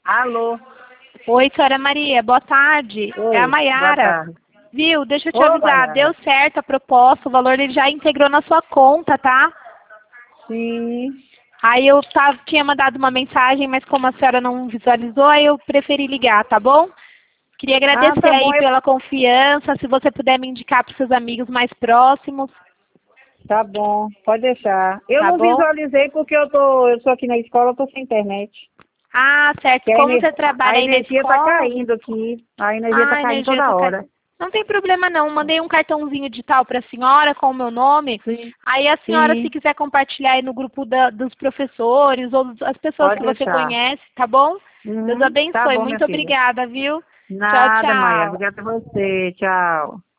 Alô? Oi, senhora Maria, boa tarde. Oi, É a boa Maiara. tarde. Viu? Deixa eu te Ô, avisar, Maiara. deu certo a proposta, o valor ele já integrou na sua conta, tá? Sim. Aí eu tinha mandado uma mensagem, mas como a senhora não visualizou, aí eu preferi ligar, tá bom? Queria Ah, agradecer tá bom. aí pela confiança, se você puder me indicar para os seus amigos mais próximos, Tá bom, pode deixar. Eu tá não bom? visualizei porque eu sou aqui na escola, eu tô sem internet. Ah, certo. Que Como você a trabalha aí na energia tá escola? caindo aqui. A energia Ah, tá a caindo energia toda tá hora. Não tem problema não. Mandei um cartãozinho digital para a senhora com o meu nome. Sim, Aí a senhora, se sim, quiser compartilhar aí no grupo dos professores ou as pessoas pode que você deixar. conhece, tá bom? Deus Uhum, tá abençoe. bom, minha Muito filha. obrigada, viu? Tchau, Nada, Maia. tchau. Obrigada a você. Tchau.